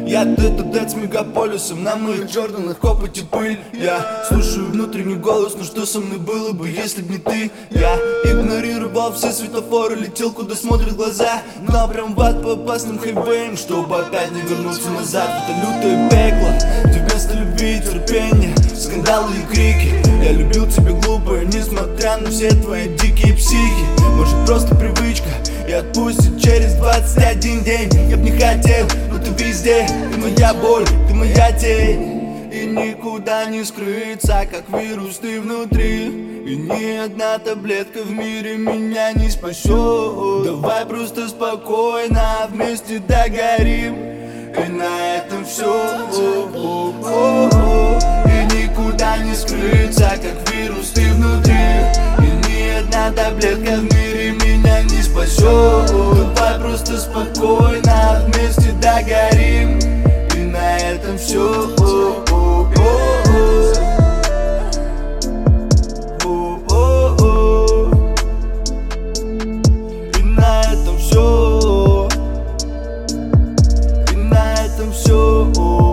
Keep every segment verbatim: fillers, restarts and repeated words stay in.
Я этот дед с мегаполисом, на моих Джорданах копоть и пыль. Я слушаю внутренний голос, ну что со мной было бы, если б не ты? Я игнорировал все светофоры, летел куда смотрят глаза, но прям в ад по опасным хайвеям, чтобы опять не вернуться назад. Это лютое пекло, где вместо любви и терпения скандалы и крики. Я любил тебя глупо, несмотря на все твои дикие психи. Может просто привычка и отпустит через двадцать один день. Я б не хотел, но ты везде. Ты моя боль, ты моя тень. И никуда не скрыться, как вирус ты внутри. И ни одна таблетка в мире меня не спасет. Давай просто спокойно вместе догорим, и на этом все. И никуда не скрыться, как вирус ты внутри. И ни одна таблетка в мире меня не спасет. Давай просто спокойно вместе догорим, и на этом все. И на этом все. И на этом все.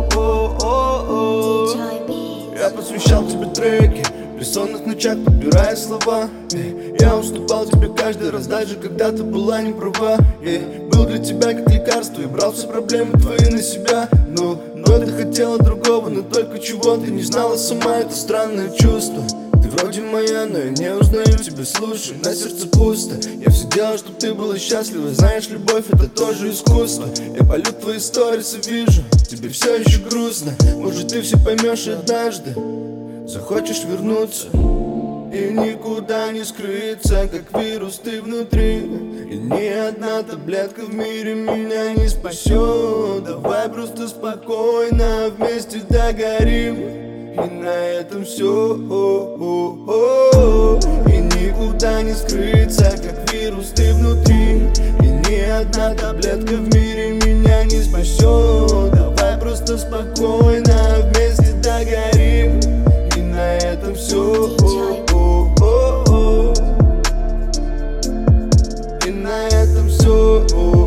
Я посвящал тебе треки, в бессонных ночах подбирая слова. Я уступал тебе каждый раз, даже когда ты была не права. Был для тебя как лекарство и брал все проблемы твои на себя. Но, но ты хотела другого, но только чего ты не знала сама. Это странное чувство. Ты вроде моя, но я не узнаю тебя, слушай, на сердце пусто. Я все делал, чтоб ты была счастлива. Знаешь, любовь это тоже искусство. Я полю твои сторисы, вижу, тебе все еще грустно. Может ты все поймешь однажды, захочешь вернуться. И никуда не скрыться, как вирус ты внутри. И ни одна таблетка в мире меня не спасет. Давай просто спокойно вместе догорим, и на этом все. И никуда не скрыться, как вирус ты внутри. И ни одна таблетка в мире меня не спасет. Давай просто спокойно вместе догорим, и на этом все. И на этом все.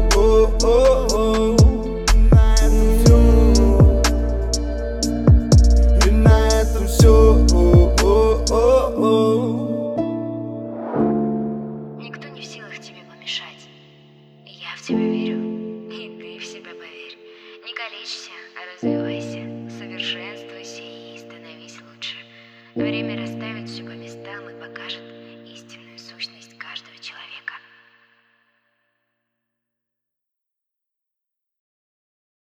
И на этом все. Никто не в силах тебе помешать. Я в тебя верю, и ты в себя поверь. Не калечься, а развивайся, совершенствуйся.